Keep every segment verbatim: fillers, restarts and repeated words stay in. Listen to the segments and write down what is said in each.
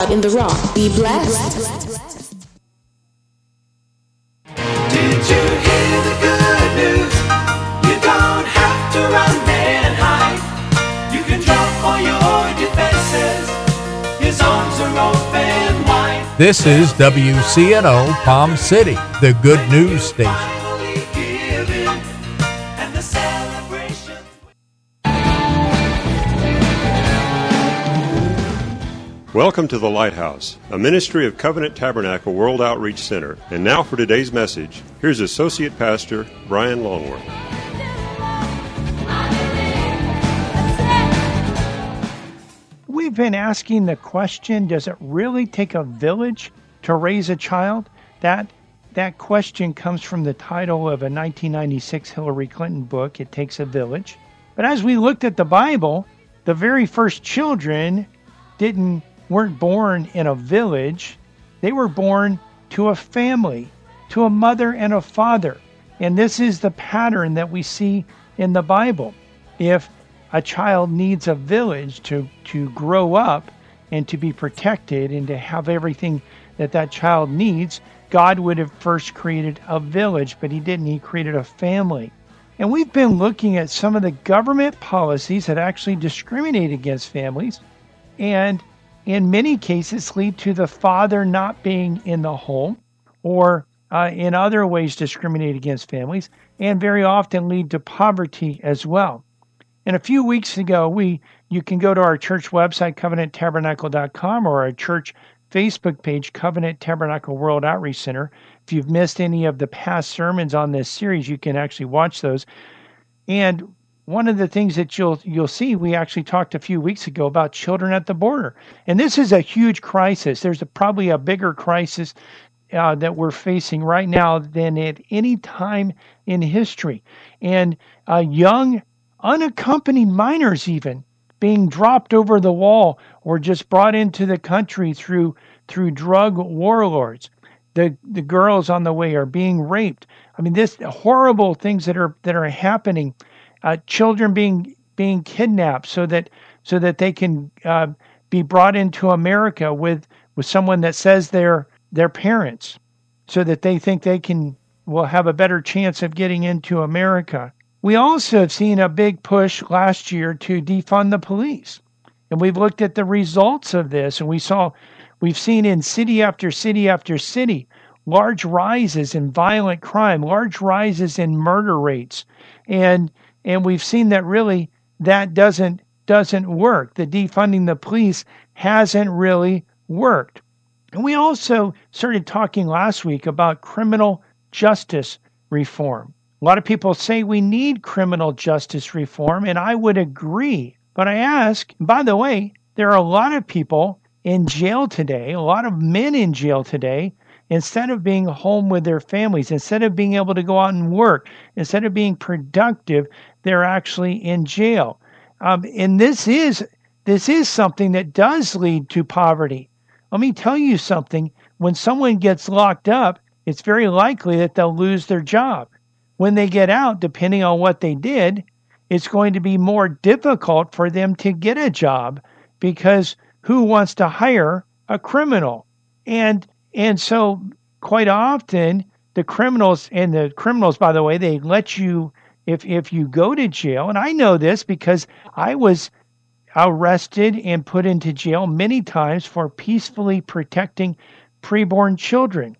in the rock. Be blessed. Did you hear the good news? You don't have to run and hide. You can drop all your defenses. His arms are open wide. This is W C N O Palm City, the good news station. Welcome to The Lighthouse, a ministry of Covenant Tabernacle World Outreach Center. And now for today's message, here's Associate Pastor Brian Longworth. We've been asking the question, does it really take a village to raise a child? That that question comes from the title of a nineteen ninety-six Hillary Clinton book, It Takes a Village. But as we looked at the Bible, the very first children didn't weren't born in a village. They were born to a family, to a mother and a father. And this is the pattern that we see in the Bible. If a child needs a village to, to grow up and to be protected and to have everything that that child needs, God would have first created a village, but he didn't. He created a family. And we've been looking at some of the government policies that actually discriminate against families, and in many cases lead to the father not being in the home, or uh, in other ways discriminate against families, and very often lead to poverty as well. And a few weeks ago, we you can go to our church website, covenant tabernacle dot com, or our church Facebook page, Covenant Tabernacle World Outreach Center. If you've missed any of the past sermons on this series, you can actually watch those. And one of the things that you'll you'll see, we actually talked a few weeks ago about children at the border. And this is a huge crisis. There's a, probably a bigger crisis uh, that we're facing right now than at any time in history. And uh, young, unaccompanied minors even being dropped over the wall or just brought into the country through through drug warlords. The the girls on the way are being raped. I mean, this horrible things that are that are happening. Uh, children being being kidnapped so that so that they can uh, be brought into America with with someone that says they're their parents, so that they think they can will have a better chance of getting into America. We also have seen a big push last year to defund the police, and we've looked at the results of this, and we saw we've seen in city after city after city large rises in violent crime, large rises in murder rates, and And we've seen that really that doesn't doesn't work. The defunding the police hasn't really worked. And we also started talking last week about criminal justice reform. A lot of people say we need criminal justice reform, and I would agree. But I ask, by the way, there are a lot of people in jail today, a lot of men in jail today, instead of being home with their families, instead of being able to go out and work, instead of being productive, they're actually in jail. Um, and this is this is something that does lead to poverty. Let me tell you something. When someone gets locked up, it's very likely that they'll lose their job. When they get out, depending on what they did, it's going to be more difficult for them to get a job, because who wants to hire a criminal? And And so quite often the criminals, and the criminals, by the way, they let you, if, if you go to jail, and I know this because I was arrested and put into jail many times for peacefully protecting preborn children.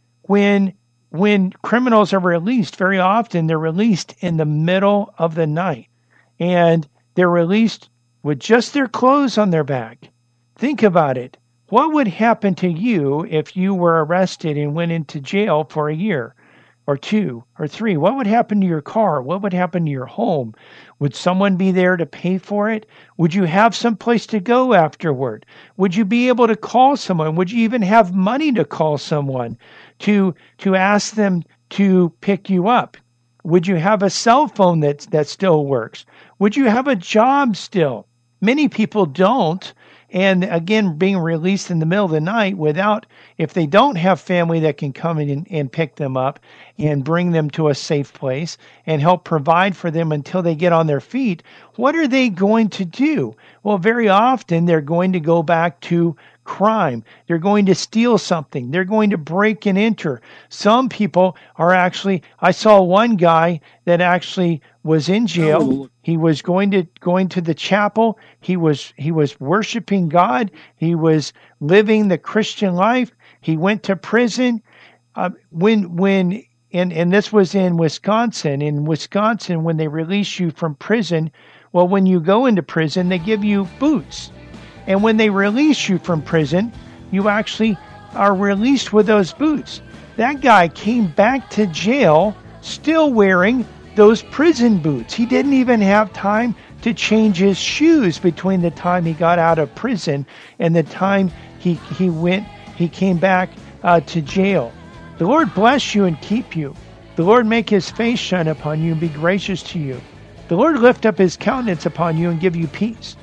When, when criminals are released, very often they're released in the middle of the night, and they're released with just their clothes on their back. Think about it. What would happen to you if you were arrested and went into jail for a year or two or three? What would happen to your car? What would happen to your home? Would someone be there to pay for it? Would you have some place to go afterward? Would you be able to call someone? Would you even have money to call someone to, to ask them to pick you up? Would you have a cell phone that, that still works? Would you have a job still? Many people don't. And again, being released in the middle of the night without, if they don't have family that can come in and, and pick them up and bring them to a safe place and help provide for them until they get on their feet, what are they going to do? Well, very often they're going to go back to crime. They're going to steal something. They're going to break and enter. Some people are actually, I saw one guy that actually was in jail. He was going to going to the chapel. He was he was worshiping God. He was living the Christian life. He went to prison. Uh, when when and and this was in Wisconsin. In Wisconsin, when they release you from prison, well, when you go into prison, they give you boots. And when they release you from prison, you actually are released with those boots. That guy came back to jail still wearing those prison boots. He didn't even have time to change his shoes between the time he got out of prison and the time he he went he came back uh, to jail. The Lord bless you and keep you. The Lord make his face shine upon you and be gracious to you. The Lord lift up his countenance upon you and give you peace.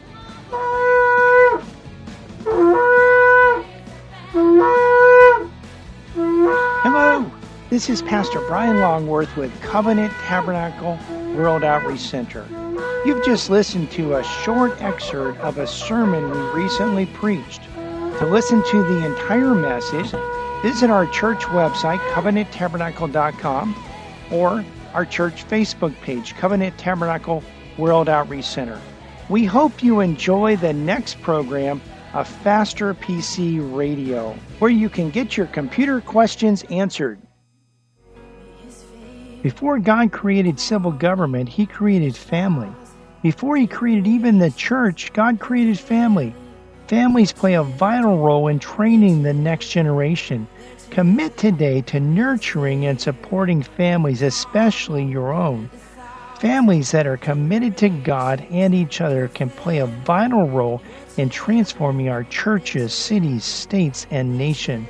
Hello, this is Pastor Brian Longworth with Covenant Tabernacle World Outreach Center. You've just listened to a short excerpt of a sermon we recently preached. To listen to the entire message, visit our church website, covenant tabernacle dot com, or our church Facebook page, Covenant Tabernacle World Outreach Center. We hope you enjoy the next program, A Faster P C Radio, where you can get your computer questions answered. Before God created civil government, he created family. Before he created even the church, God created family. Families play a vital role in training the next generation. Commit today to nurturing and supporting families, especially your own. Families that are committed to God and each other can play a vital role in transforming our churches, cities, states, and nation.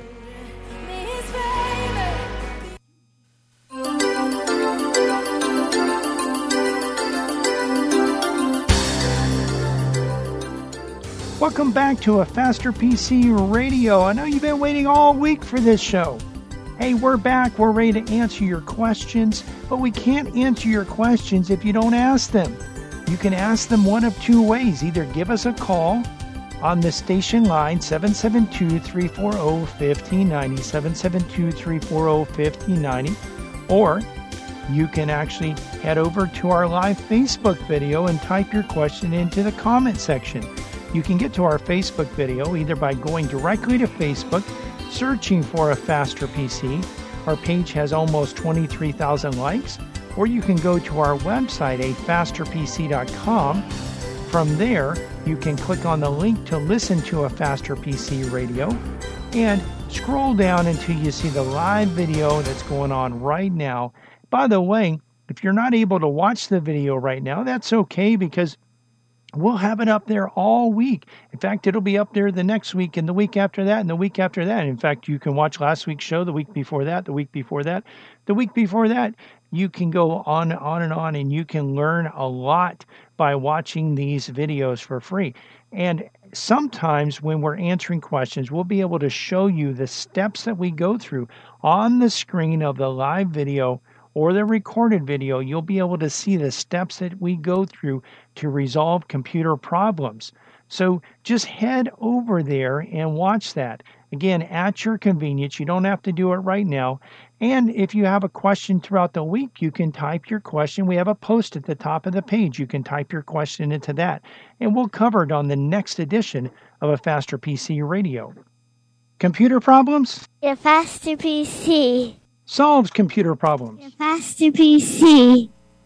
Welcome back to A Faster P C Radio. I know you've been waiting all week for this show. Hey, we're back. We're ready to answer your questions, but we can't answer your questions if you don't ask them. You can ask them one of two ways. Either give us a call on the station line, seven seven two, three four zero, five zero nine zero, seven seven two, three four zero, five zero nine zero, or you can actually head over to our live Facebook video and type your question into the comment section. You can get to our Facebook video either by going directly to Facebook, searching for A Faster P C. Our page has almost twenty-three thousand likes. Or you can go to our website, a faster p c dot com. From there, you can click on the link to listen to A Faster P C Radio and scroll down until you see the live video that's going on right now. By the way, if you're not able to watch the video right now, that's okay, because we'll have it up there all week. In fact, it'll be up there the next week and the week after that and the week after that. In fact, you can watch last week's show, the week before that, the week before that, the week before that. You can go on, on and on, and you can learn a lot by watching these videos for free. And sometimes when we're answering questions, we'll be able to show you the steps that we go through on the screen of the live video or the recorded video. You'll be able to see the steps that we go through to resolve computer problems. So just head over there and watch that. Again, at your convenience. You don't have to do it right now. And if you have a question throughout the week, you can type your question. We have a post at the top of the page. You can type your question into that, and we'll cover it on the next edition of A Faster P C Radio. Computer problems? A Faster P C. Solves computer problems. A Faster P C.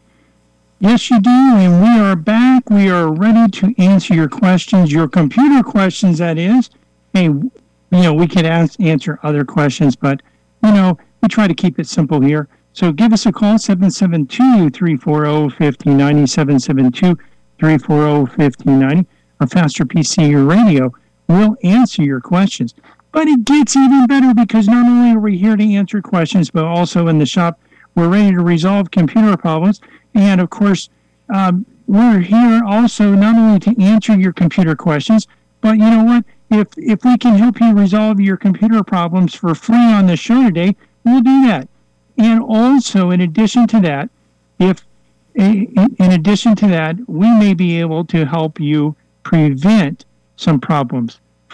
Yes, you do, and we are back. We are ready to answer your questions, your computer questions, that is. Hey, you know, we could ask, answer other questions, but, you know, we try to keep it simple here. So give us a call, seven seven two, three four zero, five zero nine zero, seven seven two, three four zero, five zero nine zero. A Faster P C Radio will answer your questions. But it gets even better, because not only are we here to answer questions, but also in the shop, we're ready to resolve computer problems. And, of course, um, we're here also not only to answer your computer questions, but you know what? If if we can help you resolve your computer problems for free on the show today, we'll do that. And also, in addition to that, if in addition to that, we may be able to help you prevent some problems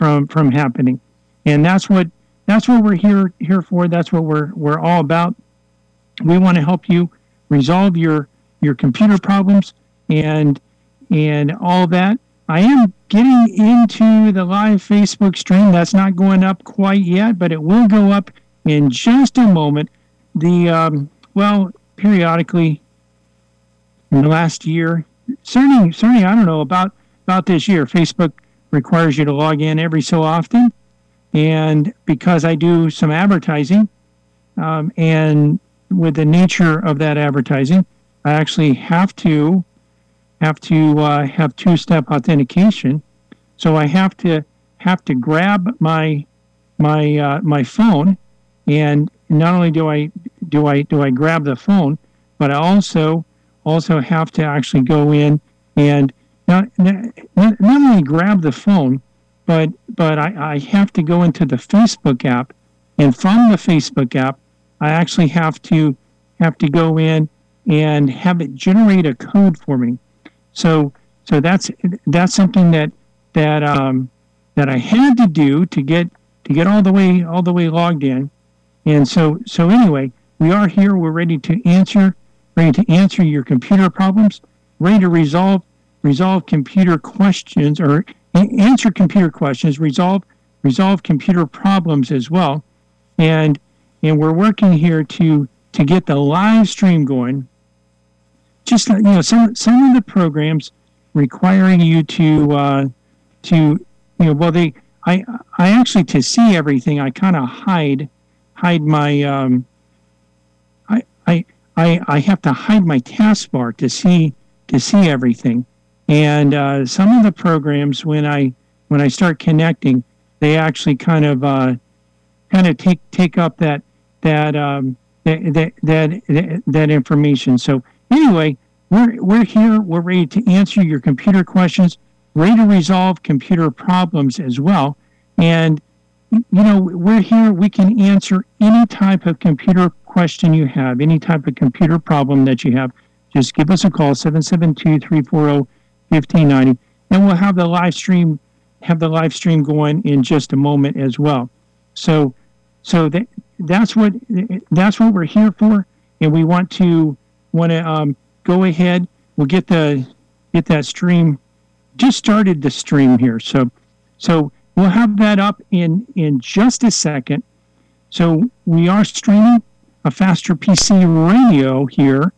from from happening. And that's what that's what we're here here for. That's what we're we're all about. We want to help you resolve your your computer problems and and all that. I am getting into the live Facebook stream. That's not going up quite yet, but it will go up in just a moment. The um, well, periodically in the last year, certainly, certainly, I don't know about about this year. Facebook requires you to log in every so often, and because I do some advertising, um, and with the nature of that advertising, I actually have to have to uh, have two-step authentication. So I have to have to grab my my uh, my phone, and not only do I do I do I grab the phone, but I also also have to actually go in and not not, not only grab the phone, but but I, I have to go into the Facebook app, and from the Facebook app, I actually have to have to go in and have it generate a code for me. So so that's that's something that that um, that I had to do to get to get all the way all the way logged in. And so so anyway, we are here. We're ready to answer ready to answer your computer problems, ready to resolve resolve computer questions or answer computer questions, resolve resolve computer problems as well. And and we're working here to to get the live stream going. Just you know, some some of the programs requiring you to uh, to you know, well, they I I actually to see everything, I kind of hide hide my um, I I I I have to hide my taskbar to see to see everything, and uh, some of the programs when I when I start connecting, they actually kind of uh, kind of take take up that that um, that, that that that information. So. Anyway, we're we're here. We're ready to answer your computer questions, ready to resolve computer problems as well. And you know, we're here. We can answer any type of computer question you have, any type of computer problem that you have. Just give us a call, seven seven two, three four zero, one five nine zero, and we'll have the live stream have the live stream going in just a moment as well. So, so that that's what that's what we're here for, and we want to. Want to um, go ahead? We'll get the get that stream. Just started the stream here, so so we'll have that up in in just a second. So we are streaming a Faster P C Radio here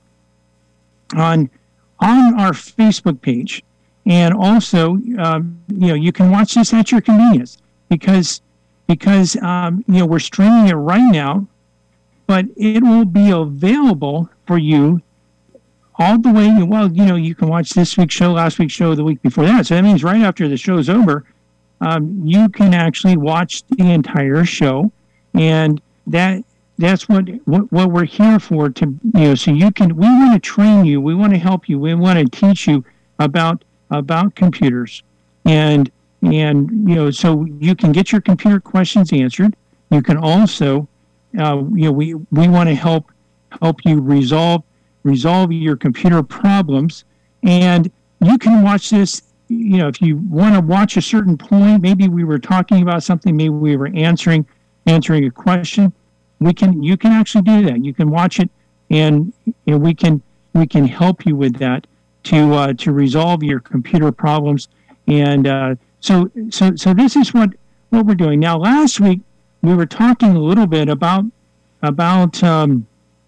on on our Facebook page, and also um, you know you can watch this at your convenience because because um, you know we're streaming it right now. But it will be available for you all the way. Well, you know, you can watch this week's show, last week's show, the week before that. So that means right after the show's over, um, you can actually watch the entire show, and that that's what, what what we're here for. To you know, so you can. We want to train you. We want to help you. We want to teach you about about computers, and and you know, so you can get your computer questions answered. You can also Uh, you know, we, we want to help help you resolve resolve your computer problems, and you can watch this. You know, if you want to watch a certain point, maybe we were talking about something, maybe we were answering answering a question. We can you can actually do that. You can watch it, and you know, we can we can help you with that to uh, to resolve your computer problems. And uh, so so so this is what what we're doing now. Last week. We were talking a little bit about about um,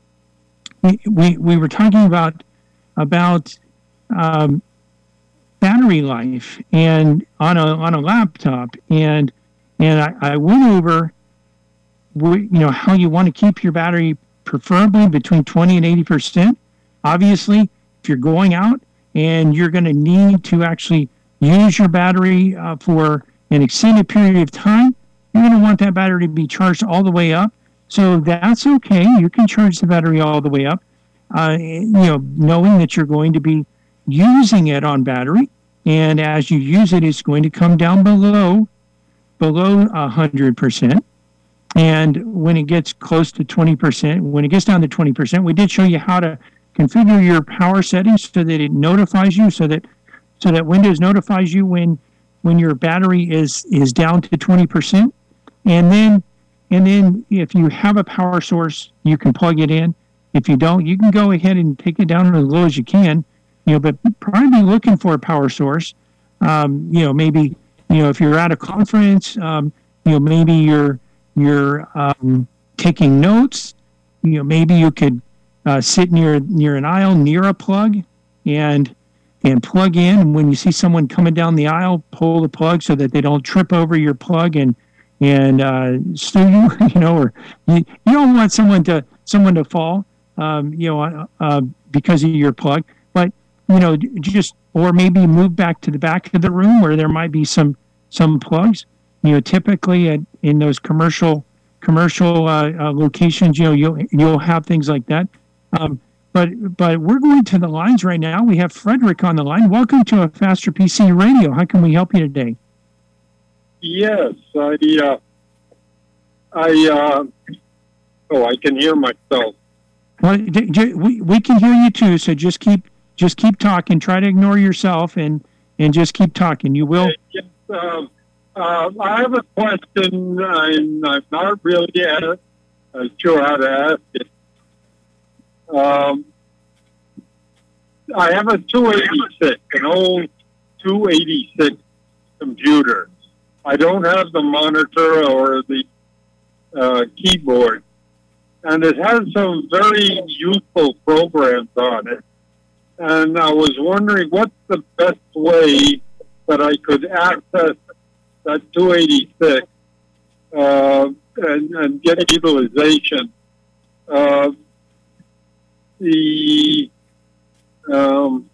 we, we we were talking about about um, battery life and on a on a laptop, and and I, I went over you know how you want to keep your battery preferably between twenty and eighty percent. Obviously, if you're going out and you're going to need to actually use your battery uh, for an extended period of time, you're going to want that battery to be charged all the way up. So that's okay. You can charge the battery all the way up, uh, you know, knowing that you're going to be using it on battery. And as you use it, it's going to come down below, below one hundred percent. And when it gets close to twenty percent, when it gets down to twenty percent, we did show you how to configure your power settings so that it notifies you, so that so that Windows notifies you when when your battery is is down to twenty percent, and then and then if you have a power source, you can plug it in. If you don't, you can go ahead and take it down as low as you can. You know, but probably be looking for a power source. Um, you know, maybe you know if you're at a conference, um, you know, maybe you're you're um, taking notes. You know, maybe you could uh, sit near near an aisle near a plug, and and plug in. And when you see someone coming down the aisle, pull the plug so that they don't trip over your plug and and uh, sue you. You know, or you, you don't want someone to someone to fall. Um, you know, uh, because of your plug, but you know, just or maybe move back to the back of the room where there might be some some plugs. You know, typically at, in those commercial commercial uh, uh, locations, you know, you'll you'll have things like that. Um, but but we're going to the lines right now. We have Frederick on the line. Welcome to a Faster P C Radio. How can we help you today? Yes, I uh, I uh, oh, I can hear myself. Well, we we can hear you too. So just keep just keep talking. Try to ignore yourself and and just keep talking. You will. Yes, uh, uh, I have a question. I'm, I'm not really uh, sure how to ask it. Um, I have a two eighty-six, an old two eighty-six computer. I don't have the monitor or the uh, keyboard. And it has some very useful programs on it. And I was wondering what's the best way that I could access that two eighty-six uh, and, and get utilization. Uh, the um,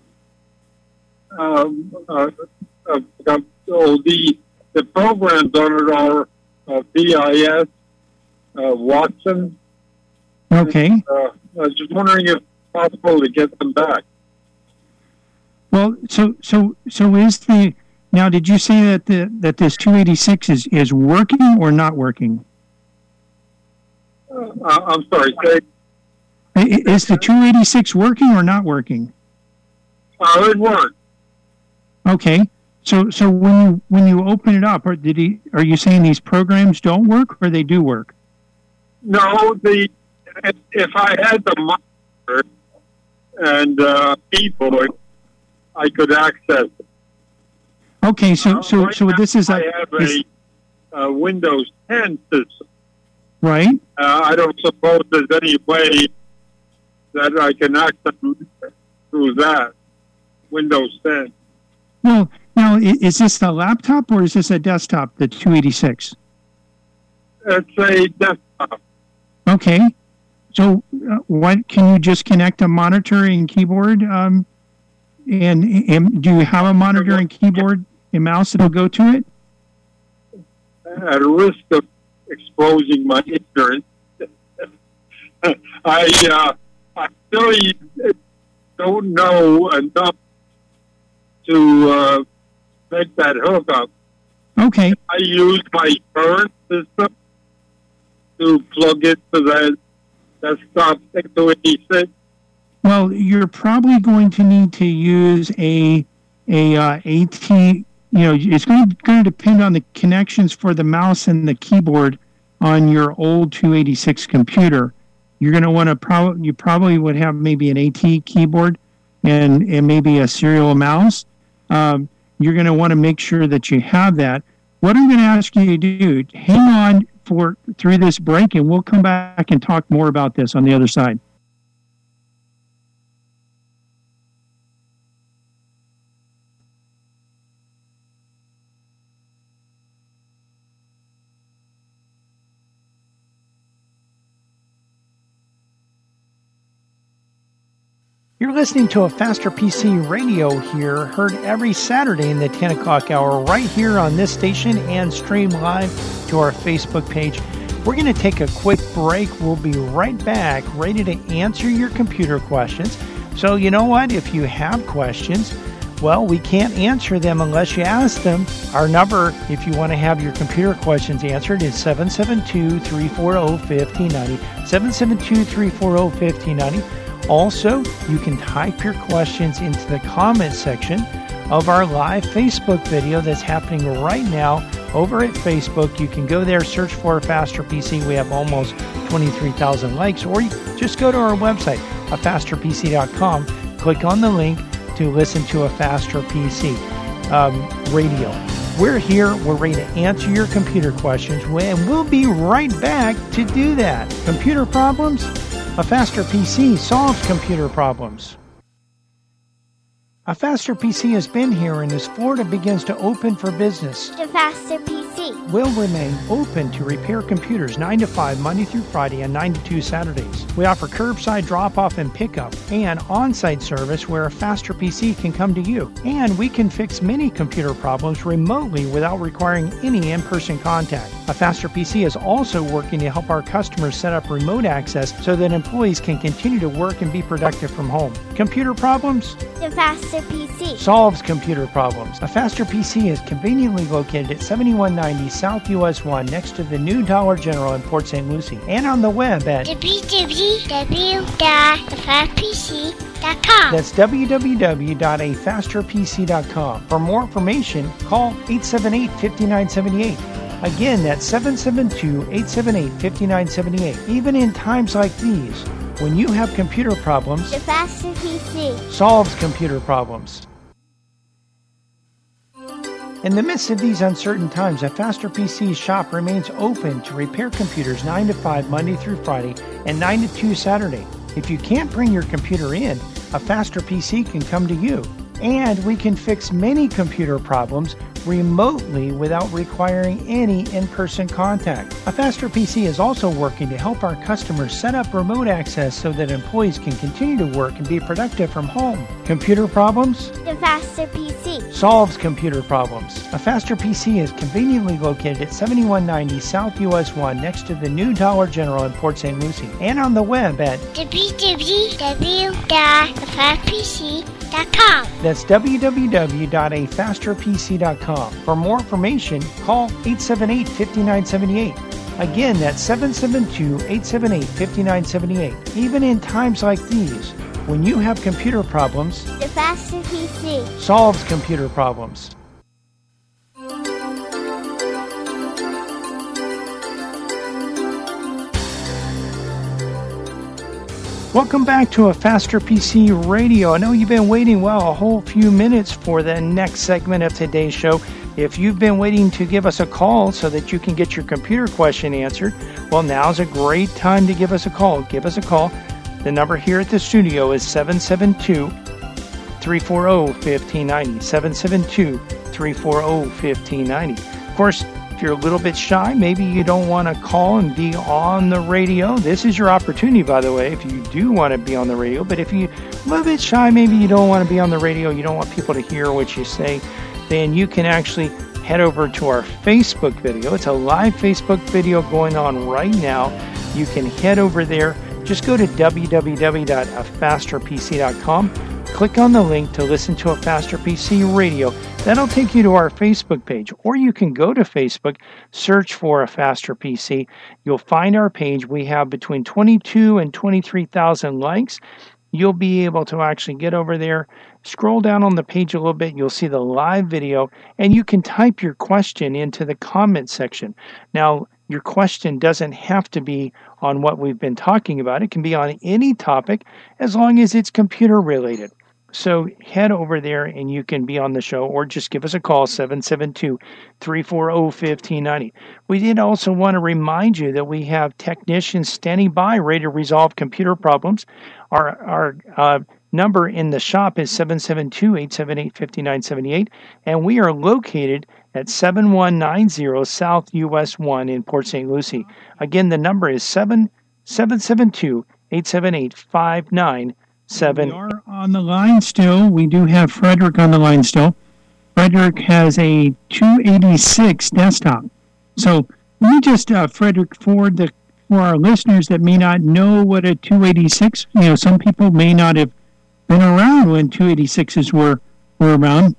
um, uh, uh, uh, oh, the the programs on it are uh, V I S, uh, Watson. Okay. Uh, I was just wondering if it's possible to get them back. Well, so so so is the now? Did you say that the that this two eighty-six is is working or not working? Uh, I'm sorry. Say, is the two eighty-six working or not working? Uh, it works. Okay. So so when you when you open it up, or did he? Are you saying these programs don't work or they do work? No, the if I had the monitor and uh, keyboard, I could access it. Okay, so Uh, so right so now this is a, I have is, a, a Windows ten system. right. Uh, I don't suppose there's any way that I can access through that Windows ten. Well, now i- is this a laptop or is this a desktop? The two eighty-six. It's a desktop. Okay. So uh, what can you just connect a monitor and keyboard? Um, and, and do you have a monitor and keyboard and mouse that'll go to it? At risk of exposing my ignorance, I uh, I really don't know enough to uh, make that hookup. Okay. I use my current system to plug it to that desktop two eighty-six. Well, you're probably going to need to use a a uh, AT. You know, it's going to, going to depend on the connections for the mouse and the keyboard on your old two eighty-six computer. You're going to want to probably you probably would have maybe an AT keyboard and and maybe a serial mouse. Um, you're going to want to make sure that you have that. What I'm going to ask you to do, hang on for through this break, and we'll come back and talk more about this on the other side. You're listening to a Faster P C Radio here, heard every Saturday in the ten o'clock hour right here on this station and stream live to our Facebook page. We're going to take a quick break. We'll be right back, ready to answer your computer questions. So you know what? If you have questions, well, we can't answer them unless you ask them. Our number, if you want to have your computer questions answered, is seven seven two, three four zero, five zero nine zero, seven seven two, three four zero, five zero nine zero. Also, you can type your questions into the comment section of our live Facebook video that's happening right now over at Facebook. You can go there, search for a Faster P C. We have almost twenty-three thousand likes, or you just go to our website, a faster p c dot com, click on the link to listen to a Faster P C um, radio. We're here, we're ready to answer your computer questions, and we'll be right back to do that. Computer problems? A Faster P C solves computer problems. A Faster P C has been here, and as Florida begins to open for business, The Faster P C. will remain open to repair computers nine to five Monday through Friday and nine to two Saturdays. We offer curbside drop-off and pickup and on-site service where a Faster P C can come to you. And we can fix many computer problems remotely without requiring any in-person contact. A Faster P C is also working to help our customers set up remote access so that employees can continue to work and be productive from home. Computer problems? The Faster P C. Solves computer problems. A Faster P C is conveniently located at seventy-one ninety South U S one next to the new Dollar General in Port Saint Lucie, and on the web at w w w dot the fast p c dot com. that's w w w dot a faster p c dot com. For more information, call eight seven eight, five nine seven eight. Again, that's seven seven two, eight seven eight, five nine seven eight. Even in times like these, when you have computer problems, The Faster P C. solves computer problems. In the midst of these uncertain times, a Faster P C shop remains open to repair computers nine to five Monday through Friday and nine to two Saturday. If you can't bring your computer in, a Faster P C can come to you. And we can fix many computer problems remotely without requiring any in-person contact. A Faster P C is also working to help our customers set up remote access so that employees can continue to work and be productive from home. Computer problems? The Faster P C. Solves computer problems. A Faster P C is conveniently located at seventy-one ninety South U S one next to the new Dollar General in Port Saint Lucie, and on the web at w w w dot the fast p c dot com. that's w w w dot a faster p c dot com. For more information, call eight seven eight, five nine seven eight. Again, that's seven seven two, eight seven eight, five nine seven eight. Even in times like these, when you have computer problems, The Faster P C. solves computer problems. Welcome back to a Faster P C Radio. I know you've been waiting, well, a whole few minutes for the next segment of today's show. If you've been waiting to give us a call so that you can get your computer question answered, well, now's a great time to give us a call. Give us a call. The number here at the studio is seven seven two, three four zero, one five nine zero, seven seven two, three four zero, one five nine zero. Of course, if you're a little bit shy, maybe you don't want to call and be on the radio, this is your opportunity, by the way, if you do want to be on the radio. But if you're a little bit shy, maybe you don't want to be on the radio, you don't want people to hear what you say, then you can actually head over to our Facebook video. It's a live Facebook video going on right now. You can head over there. Just go to w w w dot a faster p c dot com. Click on the link to listen to a Faster P C radio. That'll take you to our Facebook page. Or you can go to Facebook, search for a Faster P C. You'll find our page. We have between twenty-two and twenty-three thousand likes. You'll be able to actually get over there, scroll down on the page a little bit. You'll see the live video, and you can type your question into the comment section. Now, your question doesn't have to be on what we've been talking about. It can be on any topic as long as it's computer related. So head over there and you can be on the show, or just give us a call, seven seven two, three four zero, one five nine zero. We did also want to remind you that we have technicians standing by ready to resolve computer problems. Our, our uh, number in the shop is seven seven two, eight seven eight, five nine seven eight, and we are located at seven one nine zero South U S one in Port Saint Lucie. Again, the number is seven seven two, eight seven eight, five nine seven. We are on the line still. We do have Frederick on the line still. Frederick has a two eighty-six desktop. So let me just, uh, Frederick, for the for our listeners that may not know what a two eighty-six, you know, some people may not have been around when two eighty-sixes were were around.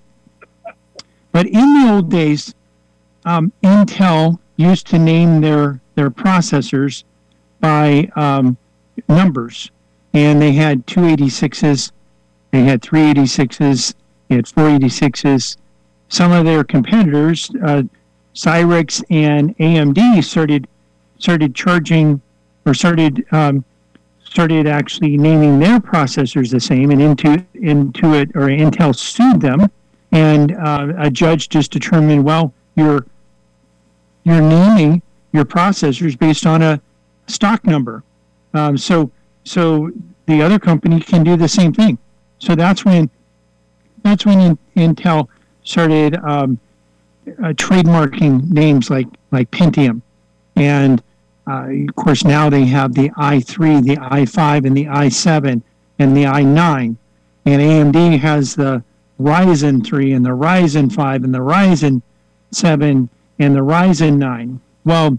But in the old days, um, Intel used to name their their processors by um, numbers. and they had two eighty-sixes, they had three eighty-sixes, they had four eighty-sixes. Some of their competitors, uh, Cyrix and A M D, started started charging or started um, started actually naming their processors the same, and Intuit, Intuit or Intel sued them, and uh, a judge just determined, well, you're you're naming your processors based on a stock number, um, so so the other company can do the same thing. So that's when that's when Intel started um, uh, trademarking names like like Pentium, and Uh, of course, now they have the i three, the i five, and the i seven, and the i nine. And A M D has the Ryzen three, and the Ryzen five, and the Ryzen seven, and the Ryzen nine. Well,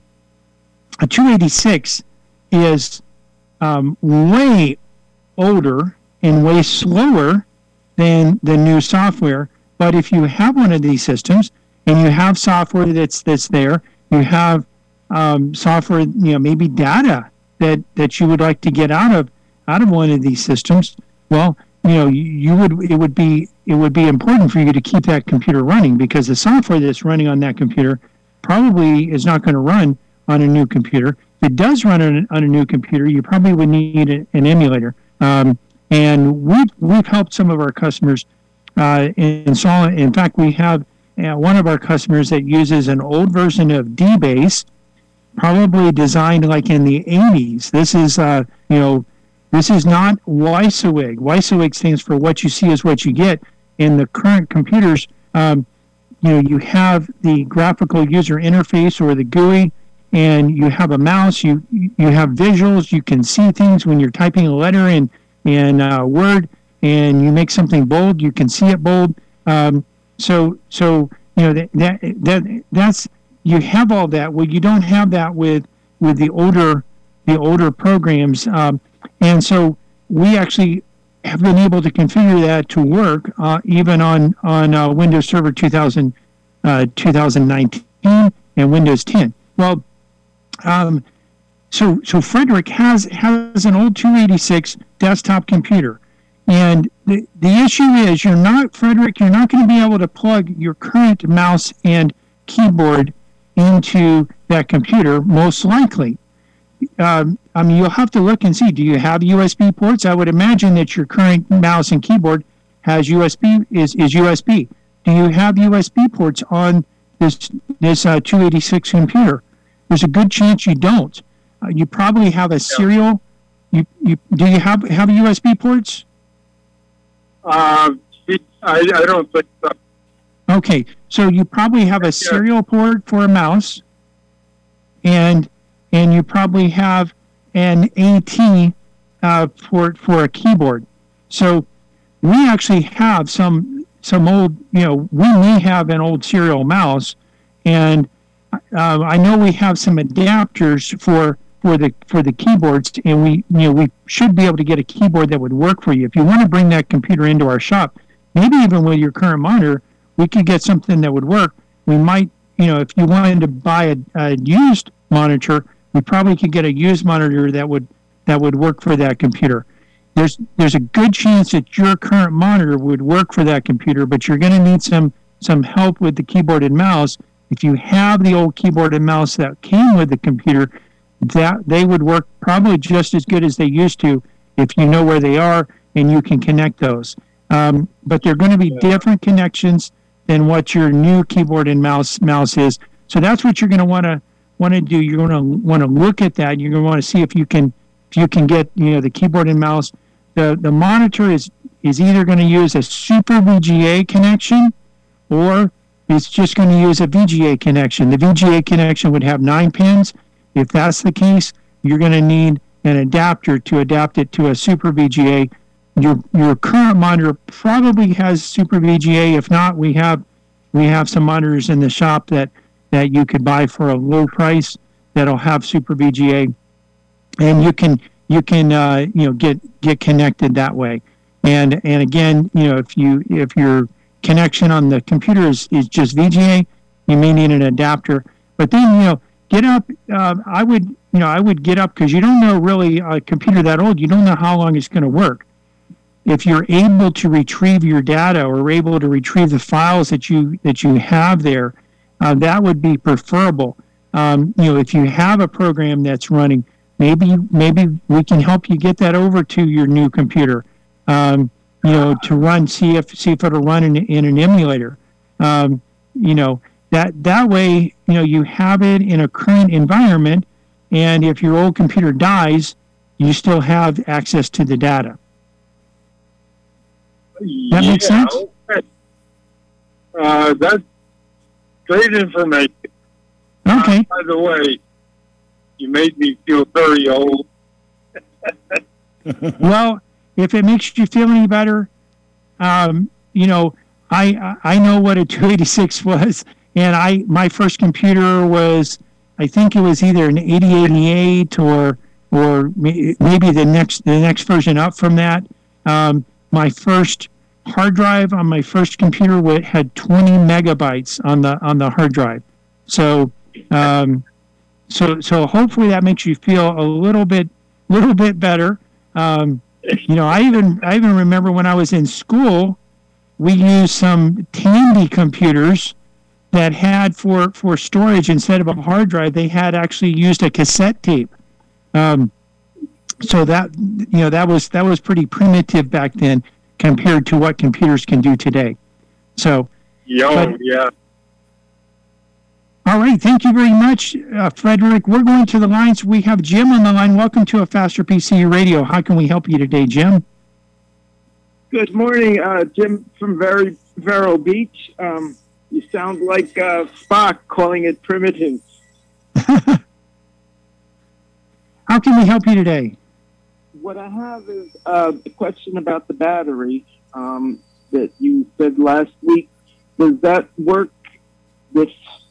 a two eighty-six is um, way older and way slower than the new software. But if you have one of these systems, and you have software that's that's there, you have Um, software, you know, maybe data that, that you would like to get out of out of one of these systems. Well, you know, you, you would it would be it would be important for you to keep that computer running, because the software that's running on that computer probably is not going to run on a new computer. If it does run on, on a new computer, you probably would need a, an emulator. Um, and we've we've helped some of our customers uh, install. In fact, we have uh, one of our customers that uses an old version of DBase, probably designed like in the eighties. This is, uh, you know, this is not WYSIWYG. WYSIWYG stands for what you see is what you get. In the current computers, um, you know, you have the graphical user interface, or the G U I, and you have a mouse. You you have visuals. You can see things when you're typing a letter in in uh, Word, and you make something bold. You can see it bold. Um, so so you know that that that that's. You have all that. Well, you don't have that with with the older the older programs, um, and so we actually have been able to configure that to work uh, even on on uh, Windows Server two thousand, uh, twenty nineteen and Windows ten. Well, um, so so Frederick has has an old two eighty-six desktop computer, and the the issue is you're not Frederick. You're not going to be able to plug your current mouse and keyboard into that computer, most likely. Um, I mean, you'll have to look and see, do you have U S B ports? I would imagine that your current mouse and keyboard has U S B, is, is U S B. Do you have U S B ports on this this uh, two eighty-six computer? There's a good chance you don't. Uh, you probably have a serial. You, you do you have have U S B ports? Uh, I, I don't think so. Okay, so you probably have a serial port for a mouse, and and you probably have an AT uh, port for a keyboard. So we actually have some some old, you know, we may have an old serial mouse, and uh, I know we have some adapters for for the for the keyboards, and we you know we should be able to get a keyboard that would work for you. If you want to bring that computer into our shop, maybe even with your current monitor, we could get something that would work. We might, you know, if you wanted to buy a, a used monitor, we probably could get a used monitor that would that would work for that computer. There's there's a good chance that your current monitor would work for that computer, but you're going to need some some help with the keyboard and mouse. If you have the old keyboard and mouse that came with the computer, that they would work probably just as good as they used to if you know where they are and you can connect those. Um, but they're going to be different connections than what your new keyboard and mouse mouse is. So that's what you're going to want to want to do. You're going to want to look at that. You're going to want to see if you can if you can get you know the keyboard and mouse. The the monitor is is either going to use a Super V G A connection, or it's just going to use a V G A connection. The V G A connection would have nine pins. If that's the case, you're going to need an adapter to adapt it to a Super V G A. Your your current monitor probably has Super V G A. If not, we have we have some monitors in the shop that, that you could buy for a low price that'll have Super V G A, and you can you can uh, you know get get connected that way. And and again, you know if you if your connection on the computer is, is just V G A, you may need an adapter. But then you know get up. Uh, I would you know, I would get up because you don't know really a computer that old. You don't know how long it's going to work. If you're able to retrieve your data or able to retrieve the files that you that you have there, uh, that would be preferable. Um, you know, if you have a program that's running, maybe maybe we can help you get that over to your new computer. Um, you know, to run, see if see if it'll run in, in an emulator. Um, you know, that that way, you know, you have it in a current environment, and if your old computer dies, you still have access to the data. That yeah, makes sense? Okay. Uh, that's great information. Okay. Uh, by the way, you made me feel very old. Well, if it makes you feel any better, um, you know, I I know what a two eighty-six was, and I my first computer was, I think it was either an eighty eighty-eight or or maybe the next the next version up from that. Um, my first hard drive on my first computer had twenty megabytes on the on the hard drive. So um, so so hopefully that makes you feel a little bit little bit better. Um, you know, I even I even remember when I was in school, we used some Tandy computers that had for, for storage instead of a hard drive, they had actually used a cassette tape. Um, so that you know that was that was pretty primitive back then compared to what computers can do today. So, Yo, but, yeah. All right, thank you very much, uh, Frederick. We're going to the lines. We have Jim on the line. Welcome to a Faster P C Radio. How can we help you today, Jim? Good morning, uh, Jim from Vero, Vero Beach. Um, you sound like uh, Spock calling it primitive. How can we help you today? What I have is uh, a question about the battery um, that you said last week. Does that work with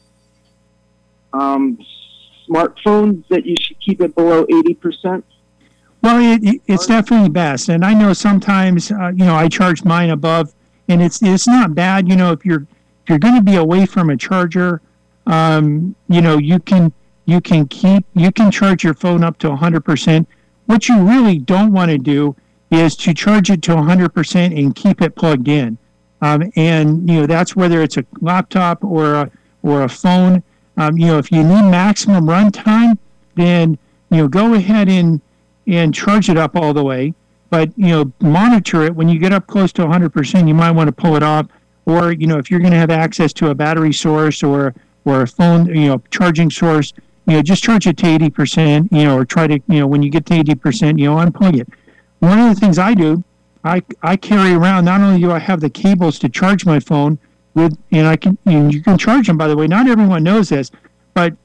um, smartphones that you should keep it below eighty percent? Well, it, it's definitely best. And I know sometimes, uh, you know, I charge mine above, and it's it's not bad. You know, if you're if you're going to be away from a charger, um, you know, you can you can keep you can charge your phone up to one hundred percent. What you really don't want to do is to charge it to one hundred percent and keep it plugged in. Um, and you know, that's whether it's a laptop or a or a phone. Um, you know, if you need maximum runtime, then you know, go ahead and and charge it up all the way. But, you know, monitor it. When you get up close to one hundred percent, you might want to pull it off. Or, you know, if you're going to have access to a battery source or or a phone, you know, charging source, you know, just charge it to eighty percent, you know, or try to, you know, when you get to eighty percent, you know, unplug it. One of the things I do, I, I carry around, not only do I have the cables to charge my phone with, and I can, and you can charge them, by the way. Not everyone knows this, but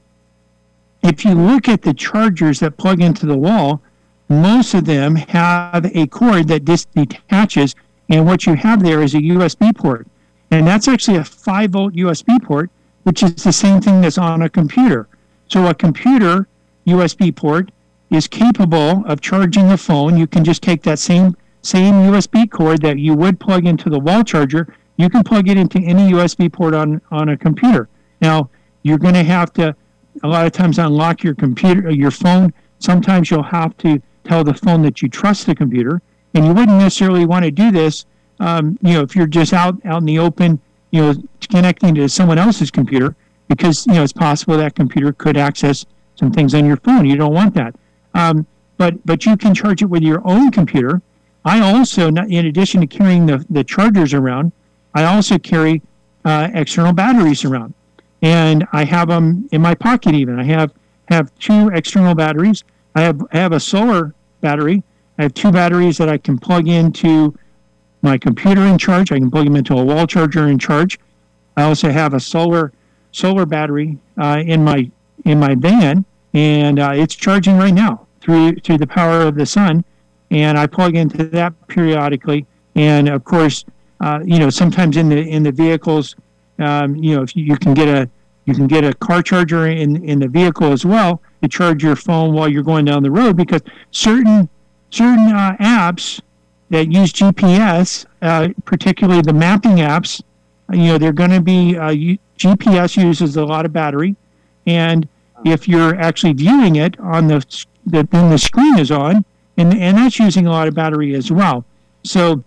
if you look at the chargers that plug into the wall, most of them have a cord that dis- detaches, and what you have there is a U S B port. And that's actually a five volt U S B port, which is the same thing that's on a computer. So a computer U S B port is capable of charging a phone. You can just take that same same U S B cord that you would plug into the wall charger, you can plug it into any U S B port on, on a computer. Now, you're going to have to, a lot of times, unlock your computer, your phone. Sometimes you'll have to tell the phone that you trust the computer, and you wouldn't necessarily want to do this, um, you know, if you're just out, out in the open, you know, connecting to someone else's computer, because, you know, it's possible that computer could access some things on your phone. You don't want that. Um, but, but you can charge it with your own computer. I also, not, in addition to carrying the, the chargers around, I also carry uh, external batteries around. And I have them in my pocket even. I have, have two external batteries. I have I have a solar battery. I have two batteries that I can plug into my computer and charge. I can plug them into a wall charger and charge. I also have a solar solar battery uh, in my in my van, and uh, it's charging right now through through the power of the sun. And I plug into that periodically. And of course, uh, you know, sometimes in the in the vehicles, um, you know, if you, you can get a you can get a car charger in in the vehicle as well to charge your phone while you're going down the road, because certain certain uh, apps that use G P S, uh, particularly the mapping apps, you know, they're going to be uh, G P S uses a lot of battery, and if you're actually viewing it on the, the then the screen is on, and and that's using a lot of battery as well. So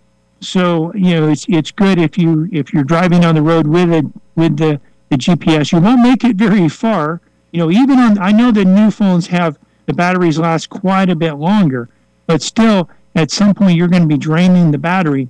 so you know it's it's good if you if you're driving on the road with it with the, the G P S. You won't make it very far. You know, even on I know the new phones have the batteries last quite a bit longer, but still at some point you're going to be draining the battery.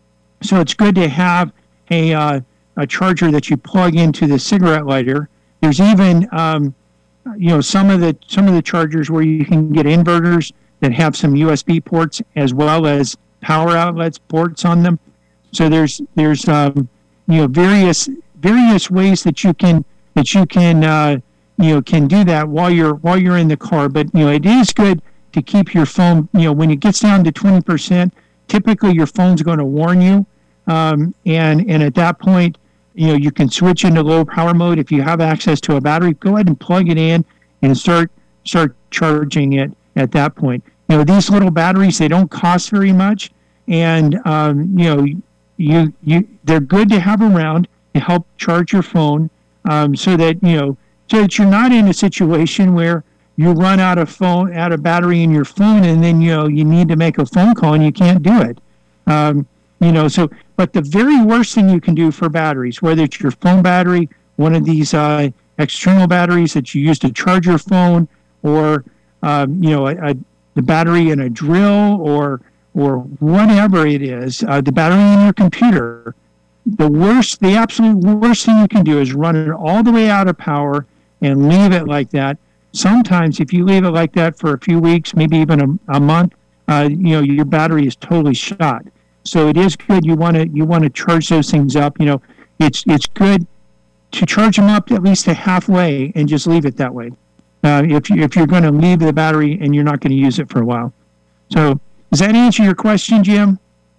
So it's good to have a uh, a charger that you plug into the cigarette lighter. There's even um, you know some of the some of the chargers where you can get inverters that have some U S B ports as well as power outlets ports on them. So there's there's um, you know various various ways that you can that you can uh, you know can do that while you're while you're in the car. But you know it is good to keep your phone. You know when it gets down to twenty percent, typically your phone's going to warn you, um, and and at that point, you know you can switch into low power mode. If you have access to a battery, go ahead and plug it in and start start charging it at that point. You know these little batteries, they don't cost very much, and um, you know you you they're good to have around to help charge your phone, um, so that you know so that you're not in a situation where you run out of phone out of battery in your phone, and then you know you need to make a phone call and you can't do it. Um, you know so but the very worst thing you can do for batteries, whether it's your phone battery, one of these uh, external batteries that you use to charge your phone, or um, you know a, a the battery in a drill, or or whatever it is, uh, the battery in your computer, the worst, the absolute worst thing you can do is run it all the way out of power and leave it like that. Sometimes if you leave it like that for a few weeks, maybe even a, a month, uh, you know, your battery is totally shot. So it is good. You want to you want to charge those things up. You know, it's it's good to charge them up at least a halfway and just leave it that way. Uh, if, you, if you're going to leave the battery and you're not going to use it for a while. So does that answer your question, Jim?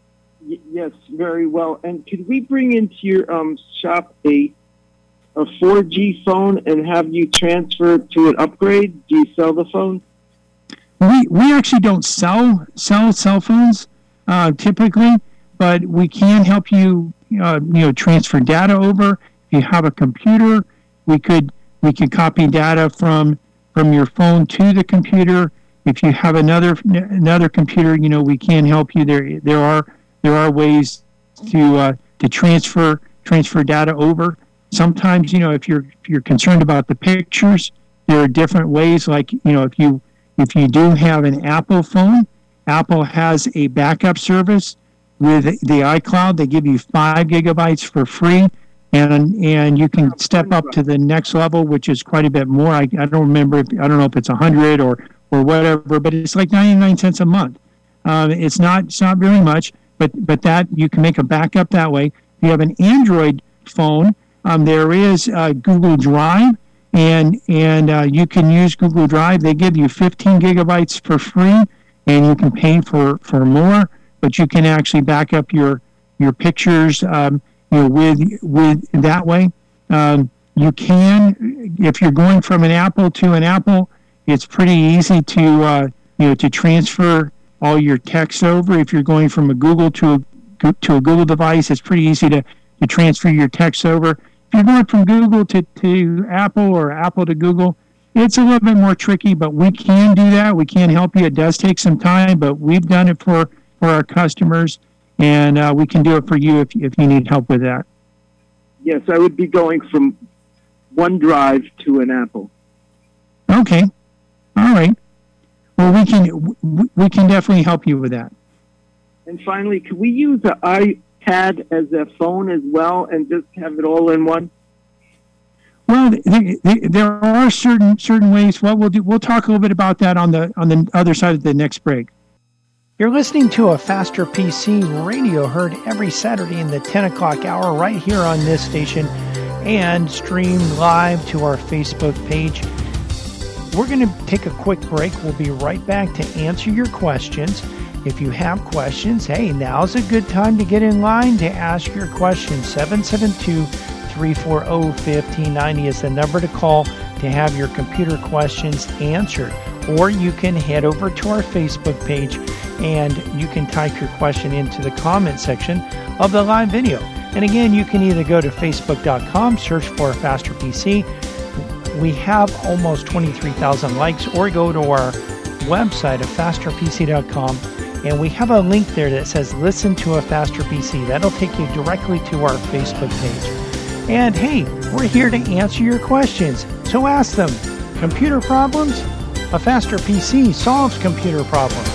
Y- yes, very well. And could we bring into your um, shop a a four G phone and have you transfer to an upgrade? Do you sell the phone? We we actually don't sell sell cell phones uh, typically, but we can help you uh, you know transfer data over. If you have a computer, we could we could copy data from from your phone to the computer. If you have another another computer, you know we can help you. There there are there are ways to uh, to transfer transfer data over. Sometimes you know if you're if you're concerned about the pictures, there are different ways. Like you know if you if you do have an Apple phone, Apple has a backup service with the iCloud. They give you five gigabytes for free. And and you can step up to the next level, which is quite a bit more. I, I don't remember. If, I don't know if it's a hundred or or whatever, but it's like ninety-nine cents a month. Um, it's not it's not very much, but but that you can make a backup that way. If you have an Android phone, um, there is uh, Google Drive, and and uh, you can use Google Drive. They give you fifteen gigabytes for free, and you can pay for, for more. But you can actually back up your your pictures. Um, You know, with with that way, um, you can. If you're going from an Apple to an Apple, it's pretty easy to uh, you know to transfer all your text over. If you're going from a Google to a to a Google device, it's pretty easy to, to transfer your text over. If you're going from Google to, to Apple or Apple to Google, it's a little bit more tricky, but we can do that. We can help you. It does take some time, but we've done it for, for our customers. And uh, we can do it for you if if you need help with that. Yes, I would be going from OneDrive to an Apple. Okay, all right. Well, we can we can definitely help you with that. And finally, can we use the iPad as a phone as well, and just have it all in one? Well, there, there are certain certain ways. What we'll do, we'll talk a little bit about that on the on the other side of the next break. You're listening to a Faster P C radio, heard every Saturday in the ten o'clock hour right here on this station and streamed live to our Facebook page. We're going to take a quick break. We'll be right back to answer your questions. If you have questions, hey, now's a good time to get in line to ask your question. seven seven two, three four zero, one five nine zero is the number to call to have your computer questions answered. Or you can head over to our Facebook page and you can type your question into the comment section of the live video. And again, you can either go to facebook dot com, search for Faster P C, we have almost twenty-three thousand likes, or go to our website at faster p c dot com, and we have a link there that says listen to a Faster P C. That'll take you directly to our Facebook page. And hey, we're here to answer your questions, so ask them. Computer problems? A Faster P C solves computer problems.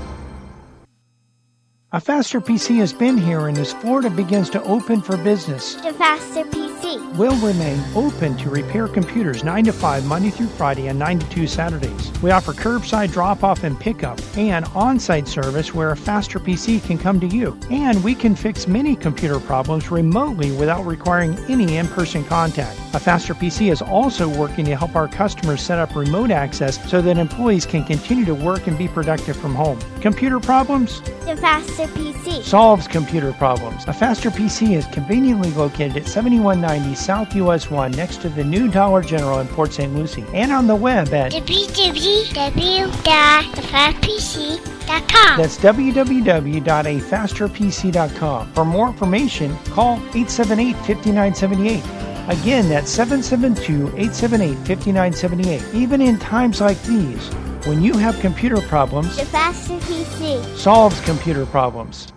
A Faster P C has been here, and as Florida begins to open for business, The Faster P C. will remain open to repair computers nine to five Monday through Friday and nine to two Saturdays. We offer curbside drop-off and pickup and on-site service where a Faster P C can come to you. And we can fix many computer problems remotely without requiring any in-person contact. A Faster P C is also working to help our customers set up remote access so that employees can continue to work and be productive from home. Computer problems? The Faster P C. Solves computer problems. A Faster P C is conveniently located at seventy-one ninety South U S one next to the new Dollar General in Port Saint Lucie, and on the web at w w w dot the fast p c dot com. that's w w w dot a faster p c dot com. For more information, call eight seven eight, five nine seven eight. Again, that's seven seven two, eight seven eight, five nine seven eight. Even in times like these, when you have computer problems, The Faster P C. solves computer problems.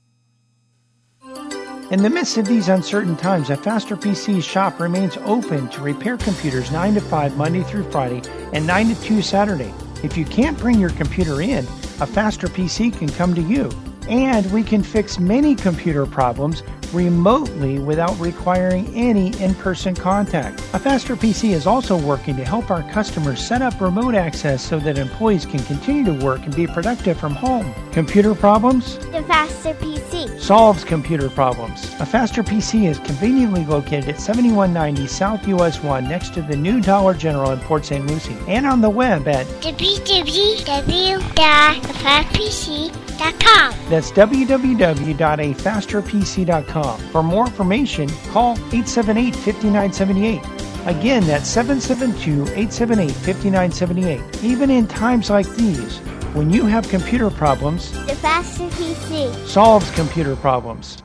In the midst of these uncertain times, a Faster P C shop remains open to repair computers nine to five Monday through Friday and nine to two Saturday. If you can't bring your computer in, a Faster P C can come to you. And we can fix many computer problems remotely without requiring any in-person contact. A Faster P C is also working to help our customers set up remote access so that employees can continue to work and be productive from home. Computer problems? The Faster P C. Solves computer problems. A Faster P C is conveniently located at seventy-one ninety South U S one next to the new Dollar General in Port Saint Lucie, and on the web at w w w dot the fast p c dot com. that's w w w dot a faster p c dot com. For more information, call eight seven eight, five nine seven eight. Again, that's seven seven two, eight seven eight, five nine seven eight. Even in times like these, when you have computer problems, The Faster P C. solves computer problems.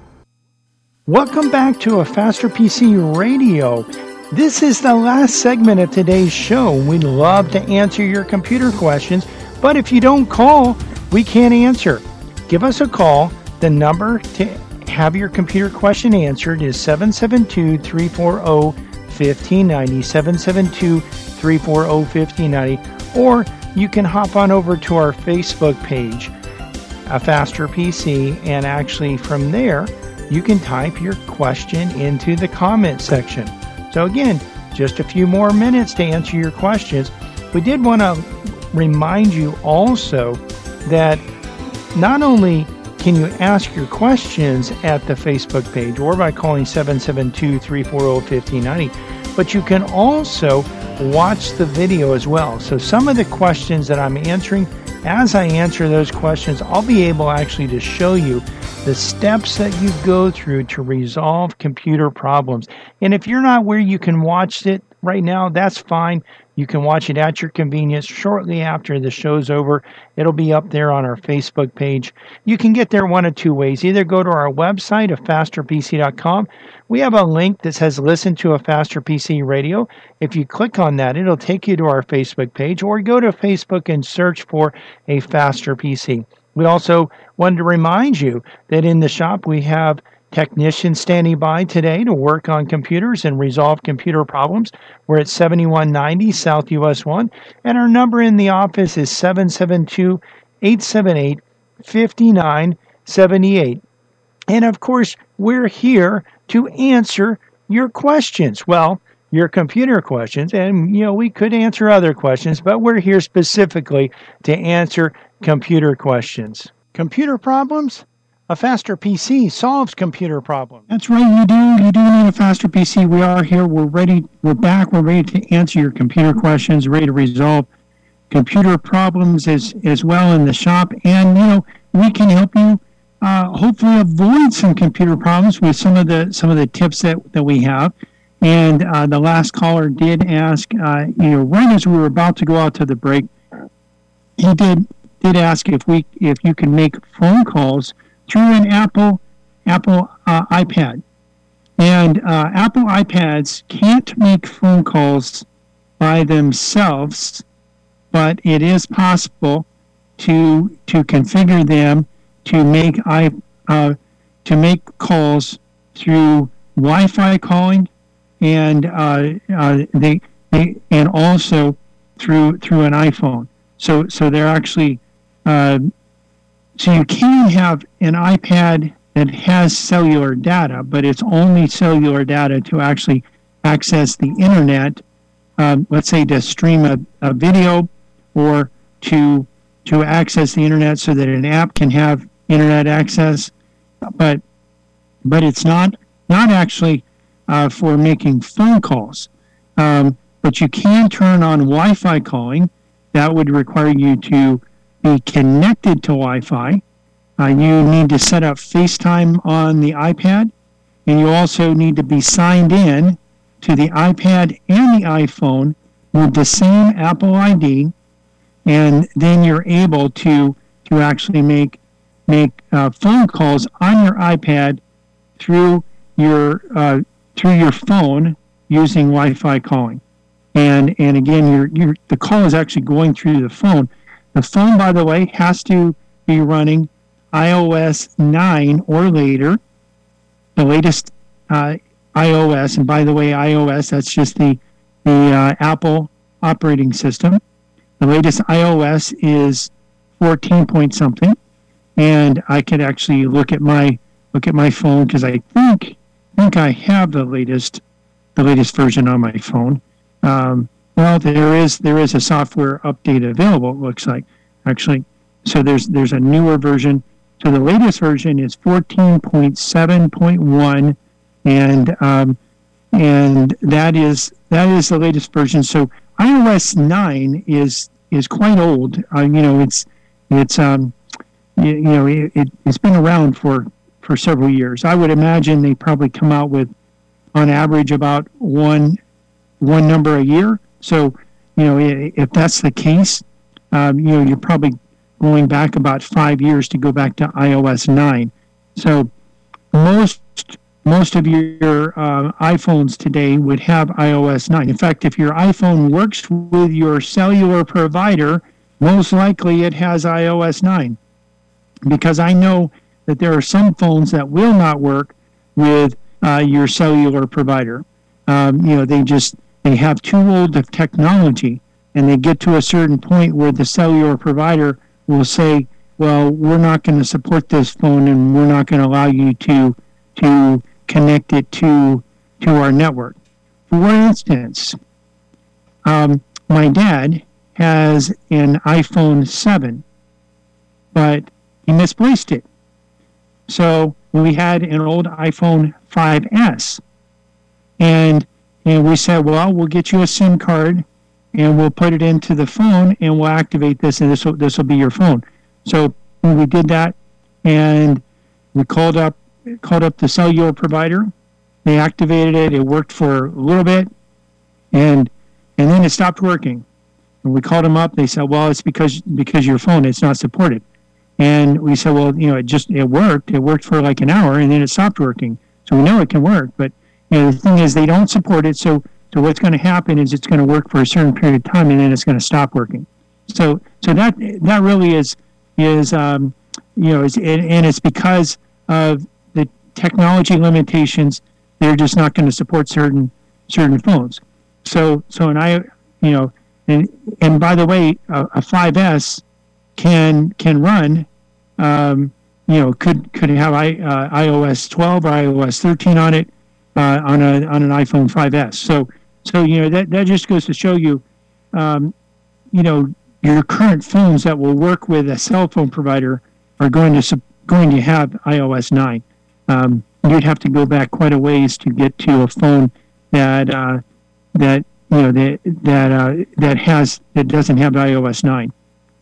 Welcome back to a Faster P C Radio. This is the last segment of today's show. We'd love to answer your computer questions, but if you don't call, we can't answer. Give us a call. The number to have your computer question answered is seven seven two, three four zero, five nine zero, seven seven two, three four zero, five nine zero, or you can hop on over to our Facebook page, A Faster P C, and actually from there, you can type your question into the comment section. So again, just a few more minutes to answer your questions. We did want to remind you also that not only can you ask your questions at the Facebook page or by calling seven seven two, three four zero, five nine zero, but you can also watch the video as well. So some of the questions that I'm answering, as I answer those questions, I'll be able actually to show you the steps that you go through to resolve computer problems. And if you're not where you can watch it right now, that's fine. You can watch it at your convenience shortly after the show's over. It'll be up there on our Facebook page. You can get there one of two ways. Either go to our website, a faster p c dot com. We have a link that says listen to a Faster P C Radio. If you click on that, it'll take you to our Facebook page, or go to Facebook and search for a Faster P C. We also wanted to remind you that in the shop we have technicians standing by today to work on computers and resolve computer problems. We're at seventy-one ninety South U S one, and our number in the office is seven seven two, eight seven eight, five nine seven eight. And of course, we're here to answer your questions. Well, your computer questions, and you know, we could answer other questions, but we're here specifically to answer computer questions. Computer problems? A Faster P C solves computer problems. That's right, you do. You do need a Faster P C. We are here. We're ready. We're back. We're ready to answer your computer questions, ready to resolve computer problems as, as well in the shop. And, you know, we can help you uh, hopefully avoid some computer problems with some of the some of the tips that, that we have. And uh, the last caller did ask, uh, you know, right as we were about to go out to the break, he did did ask if we if you can make phone calls through an Apple Apple uh, iPad. And uh, Apple iPads can't make phone calls by themselves, but it is possible to to configure them to make I uh, to make calls through Wi-Fi calling, and uh, uh, they, they and also through through an iPhone. So so they're actually uh, so you can have an iPad that has cellular data, but it's only cellular data to actually access the internet. Um, let's say to stream a, a video, or to to access the internet so that an app can have internet access, but but it's not not actually uh, for making phone calls. Um, but you can turn on Wi-Fi calling. That would require you to be connected to Wi-Fi. Uh, you need to set up FaceTime on the iPad, and you also need to be signed in to the iPad and the iPhone with the same Apple I D, and then you're able to to actually make make uh, phone calls on your iPad through your uh, through your phone using Wi-Fi calling. And and again, your your the call is actually going through the phone. The phone, by the way, has to be running i O S nine or later, the latest uh, iOS. And by the way, iOS, that's just the the uh, Apple operating system. The latest iOS is fourteen point something, and I could actually look at my look at my phone because I think think I have the latest the latest version on my phone. Um, well, there is there is a software update available. It looks like actually, so there's there's a newer version. So the latest version is fourteen point seven point one, and um, and that is that is the latest version. So iOS nine is is quite old. Uh, you know, it's it's um, you, you know it, it it's been around for, for several years. I would imagine they probably come out with, on average, about one one number a year. So you know, if that's the case, um, you know, you're probably going back about five years to go back to iOS nine. So most most of your uh, iPhones today would have iOS nine. In fact, if your iPhone works with your cellular provider, most likely it has iOS nine. Because I know that there are some phones that will not work with uh, your cellular provider. Um, you know, they just they have too old of technology, and they get to a certain point where the cellular provider will say, well, we're not going to support this phone, and we're not going to allow you to to connect it to to our network. For instance, um, my dad has an iPhone seven, but he misplaced it. So we had an old iPhone five S, and and we said, well, we'll get you a SIM card, and we'll put it into the phone, and we'll activate this, and this will this will be your phone. So when we did that, and we called up called up the cellular provider. They activated it. It worked for a little bit, and and then it stopped working. And we called them up. They said, well, it's because because your phone, it's not supported. And we said, well, you know, it just it worked. It worked for like an hour, and then it stopped working. So we know it can work, but you know, the thing is, they don't support it. So so what's going to happen is it's going to work for a certain period of time, and then it's going to stop working. So so that that really is is um, you know, it's, and it's because of the technology limitations. They're just not going to support certain certain phones. So so and I you know and and by the way, a, a five S can can run um, you know could could have I, uh, iOS twelve or iOS thirteen on it uh, on a on an iPhone five S. So so you know that that just goes to show you um, you know your current phones that will work with a cell phone provider are going to going to have iOS nine. Um, you'd have to go back quite a ways to get to a phone that uh, that you know that that uh, that has that doesn't have iOS nine.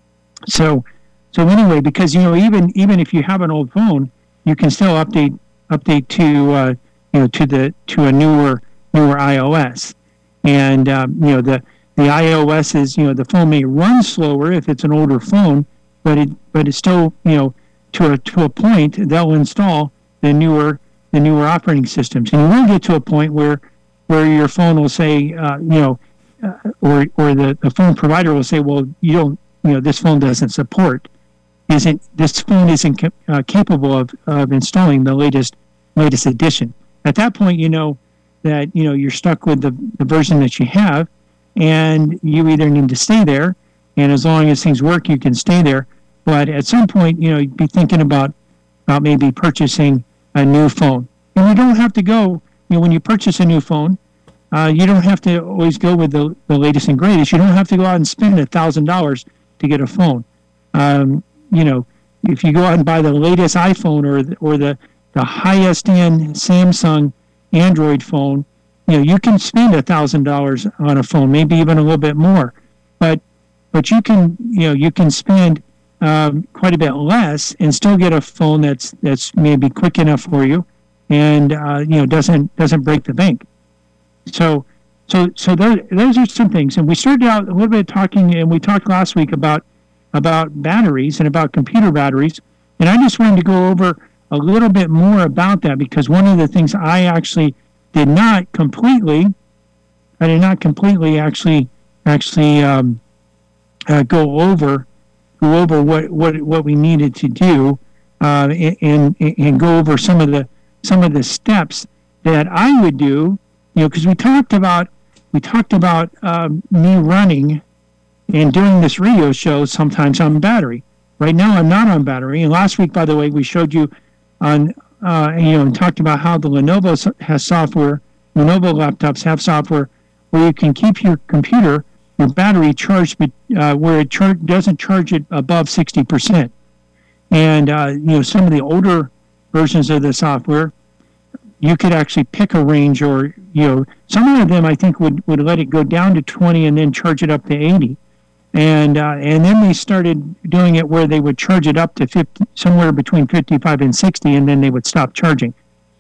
So so anyway, because you know even even if you have an old phone, you can still update update to uh, you know to the to a newer newer iOS, and um, you know the the iOS is you know the phone may run slower if it's an older phone, but it but it's still you know to a to a point they'll install the newer the newer operating systems, and you will get to a point where where your phone will say uh, you know uh, or or the, the phone provider will say, well, you don't, you know, this phone doesn't support, isn't this phone isn't ca- uh, capable of, of installing the latest latest edition. At that point, you know that you know you're stuck with the, the version that you have, and you either need to stay there, and as long as things work, you can stay there. But at some point, you know, you'd be thinking about about maybe purchasing a new phone. And you don't have to go, you know, when you purchase a new phone, uh, you don't have to always go with the, the latest and greatest. You don't have to go out and spend a thousand dollars to get a phone. Um, you know, if you go out and buy the latest iPhone or the, or the, the highest end Samsung Android phone, you know, you can spend a thousand dollars on a phone, maybe even a little bit more. But but you can, you know, you can spend um, quite a bit less and still get a phone that's that's maybe quick enough for you, and uh, you know doesn't doesn't break the bank. So so so those those are some things. And we started out a little bit talking, and we talked last week about about batteries and about computer batteries, and I just wanted to go over a little bit more about that, because one of the things I actually did not completely, I did not completely actually actually um, uh, go over. go over what, what, what we needed to do, uh, and, and go over some of the some of the steps that I would do, you know, because we talked about we talked about um, me running and doing this radio show sometimes on battery. Right now, I'm not on battery. And last week, by the way, we showed you on uh, you know and talked about how the Lenovo has software. Lenovo laptops have software where you can keep your computer, your battery charged, uh, where it char- doesn't charge it above sixty percent. And, uh, you know, some of the older versions of the software, you could actually pick a range, or, you know, some of them I think would, would let it go down to twenty and then charge it up to eighty. And uh, and then they started doing it where they would charge it up to fifty, somewhere between fifty-five and sixty, and then they would stop charging.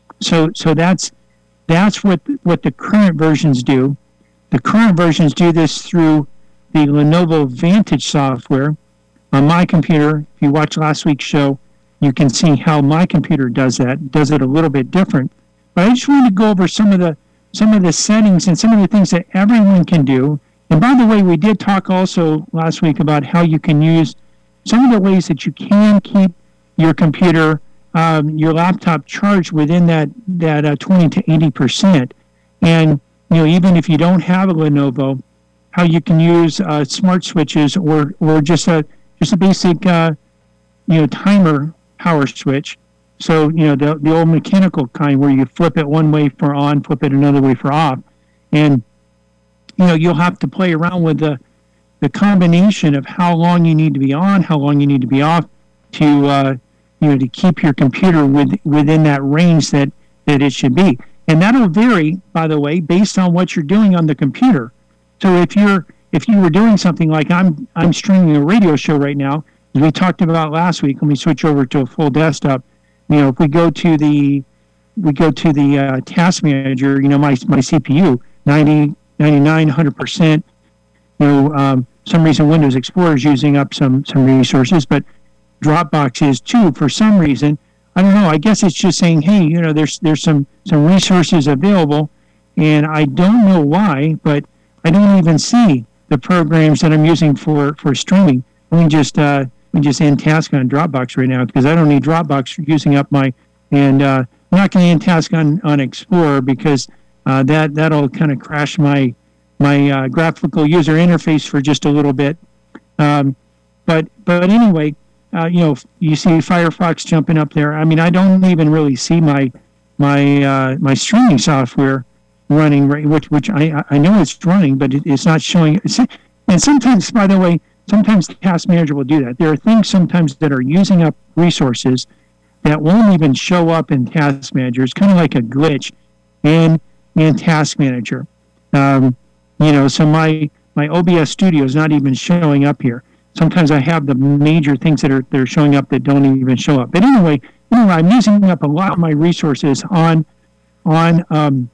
So so that's that's what what the current versions do. The current versions do this through the Lenovo Vantage software. On my computer, if you watch last week's show, you can see how my computer does that. It does it a little bit different. But I just wanted to go over some of the some of the settings and some of the things that everyone can do. And by the way, we did talk also last week about how you can use some of the ways that you can keep your computer, um, your laptop charged within that that uh, twenty to eighty percent. And you know, even if you don't have a Lenovo, how you can use uh, smart switches, or or just a just a basic uh, you know timer power switch. So you know the the old mechanical kind where you flip it one way for on, flip it another way for off, and you know you'll have to play around with the the combination of how long you need to be on, how long you need to be off, to uh, you know to keep your computer with, within that range that, that it should be. And that'll vary, by the way, based on what you're doing on the computer. So if you're if you were doing something like I'm I'm streaming a radio show right now, as we talked about last week, when we switch over to a full desktop, you know, if we go to the we go to the uh, task manager, you know, my my C P U, ninety, ninety-nine, one hundred percent. You know, um, some reason Windows Explorer is using up some some resources, but Dropbox is too for some reason. I don't know. I guess it's just saying, hey, you know, there's there's some, some resources available, and I don't know why, but I don't even see the programs that I'm using for, for streaming. Let me just uh, let me just end task on Dropbox right now, because I don't need Dropbox using up my, and uh, I'm not going to end task on, on Explorer, because uh, that that'll kind of crash my my uh, graphical user interface for just a little bit. Um, but but anyway. Uh, you know, you see Firefox jumping up there. I mean, I don't even really see my my uh, my streaming software running, right, which which I I know it's running, but it, it's not showing. It's, and sometimes, by the way, sometimes the Task Manager will do that. There are things sometimes that are using up resources that won't even show up in Task Manager. It's kind of like a glitch in in Task Manager. Um, you know, so my my O B S Studio is not even showing up here. Sometimes I have the major things that are they're showing up that don't even show up. But anyway, anyway, I'm using up a lot of my resources on, on, um,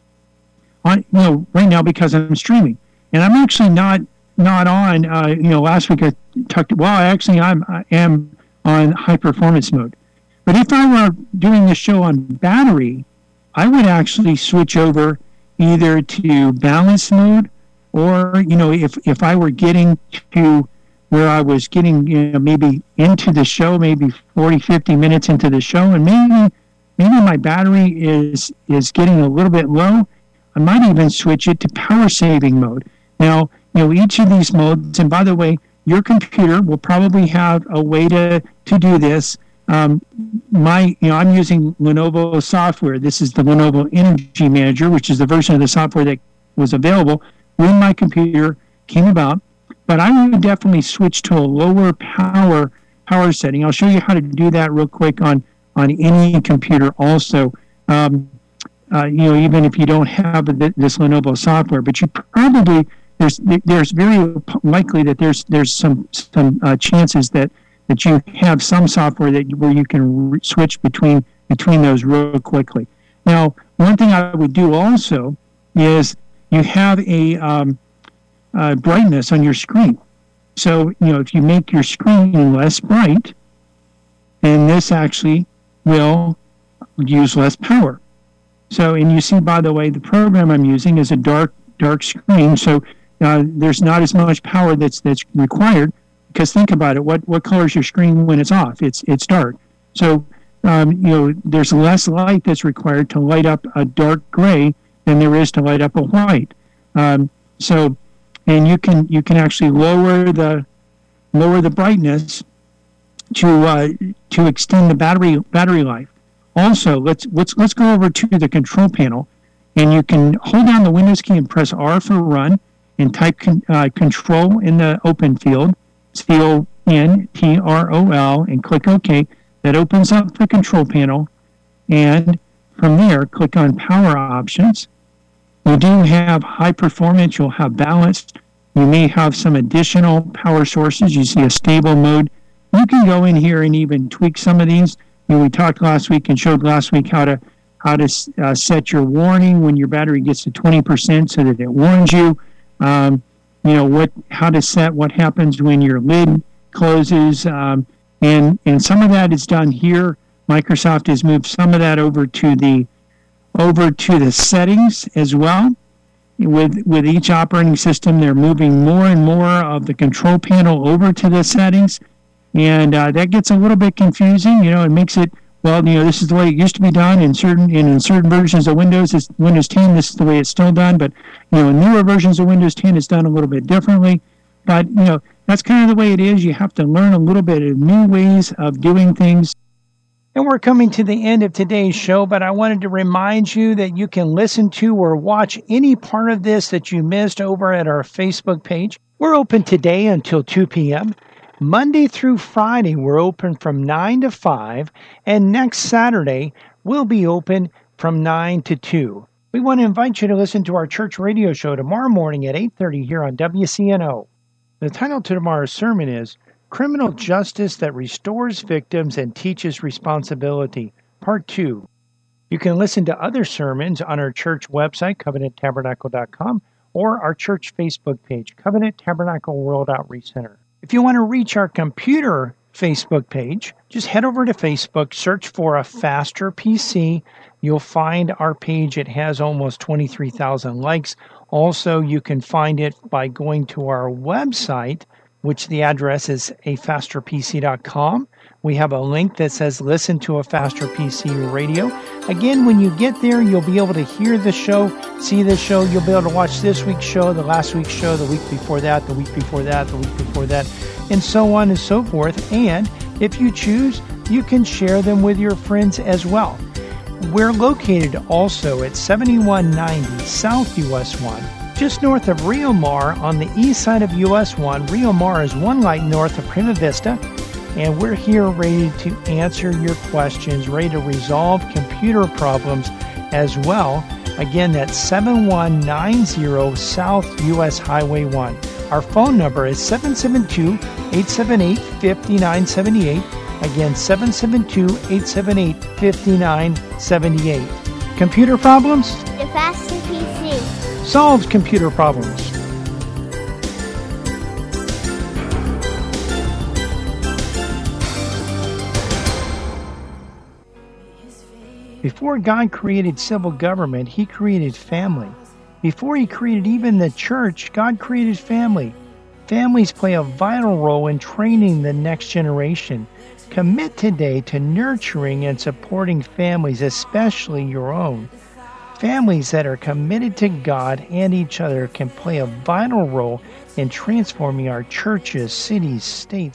on you know, right now because I'm streaming, and I'm actually not not on. Uh, you know, last week I talked. Well, actually, I'm I am on high performance mode. But if I were doing the show on battery, I would actually switch over either to balance mode or, you know, if, if I were getting to where I was getting, you know, maybe into the show, maybe forty, fifty minutes into the show, and maybe maybe my battery is is getting a little bit low, I might even switch it to power saving mode. Now, you know, each of these modes, and by the way, your computer will probably have a way to, to do this. Um, my, you know, I'm using Lenovo software. This is the Lenovo Energy Manager, which is the version of the software that was available when my computer came about. But I would definitely switch to a lower power power setting. I'll show you how to do that real quick on, on any computer also. Um, uh, you know, even if you don't have this Lenovo software, but you probably, there's there's very likely that there's there's some some uh, chances that, that you have some software that where you can re- switch between between those real quickly. Now, one thing I would do also is you have a um, uh, brightness on your screen. So, you know, if you make your screen less bright, then this actually will use less power. So, and you see, by the way, the program I'm using is a dark, dark screen. So uh, there's not as much power that's that's required. Because think about it, what what color is your screen when it's off? It's it's dark. So um, you know, there's less light that's required to light up a dark gray than there is to light up a white. Um, so, and you can you can actually lower the lower the brightness to uh, to extend the battery battery life. Also, let's let's let's go over to the control panel, and you can hold down the Windows key and press R for run, and type con, uh, control in the open field, C O N T R O L, and click OK. That opens up the control panel, and from there, click on Power Options. You do have high performance. You'll have balanced. You may have some additional power sources. You see a stable mode. You can go in here and even tweak some of these. You know, we talked last week and showed last week how to how to uh, set your warning when your battery gets to twenty percent so that it warns you. Um, you know, what how to set what happens when your lid closes. Um, and, and some of that is done here. Microsoft has moved some of that over to the over to the settings as well. With with each operating system, they're moving more and more of the control panel over to the settings. And uh, that gets a little bit confusing. You know, it makes it, well, you know, this is the way it used to be done in certain in, in certain versions of Windows. It's Windows ten, this is the way it's still done. But, you know, in newer versions of Windows ten, it's done a little bit differently. But, you know, that's kind of the way it is. You have to learn a little bit of new ways of doing things. And we're coming to the end of today's show, but I wanted to remind you that you can listen to or watch any part of this that you missed over at our Facebook page. We're open today until two p.m. Monday through Friday, we're open from nine to five, and next Saturday, we'll be open from nine to two. We want to invite you to listen to our church radio show tomorrow morning at eight thirty here on W C N O. The title to tomorrow's sermon is Criminal Justice That Restores Victims and Teaches Responsibility, Part two. You can listen to other sermons on our church website, covenant tabernacle dot com, or our church Facebook page, Covenant Tabernacle World Outreach Center. If you want to reach our computer Facebook page, just head over to Facebook, search for a faster P C. You'll find our page. It has almost twenty-three thousand likes. Also, you can find it by going to our website, which the address is a faster p c dot com. We have a link that says listen to a Faster P C radio. Again, when you get there, you'll be able to hear the show, see the show. You'll be able to watch this week's show, the last week's show, the week before that, the week before that, the week before that, and so on and so forth. And if you choose, you can share them with your friends as well. We're located also at seventy-one ninety South U S one, just north of Rio Mar on the east side of U S one. Rio Mar is one light north of Prima Vista, and we're here ready to answer your questions, ready to resolve computer problems as well. Again, that's seventy-one ninety South U S Highway one. Our phone number is seven seven two, eight seven eight, five nine seven eight. Again, seven seven two, eight seven eight, five nine seven eight. Computer problems? The Faster P C solves computer problems. Before God created civil government, He created family. Before he created even the church, God created family. Families play a vital role in training the next generation. Commit today to nurturing and supporting families, especially your own. Families that are committed to God and each other can play a vital role in transforming our churches, cities, states,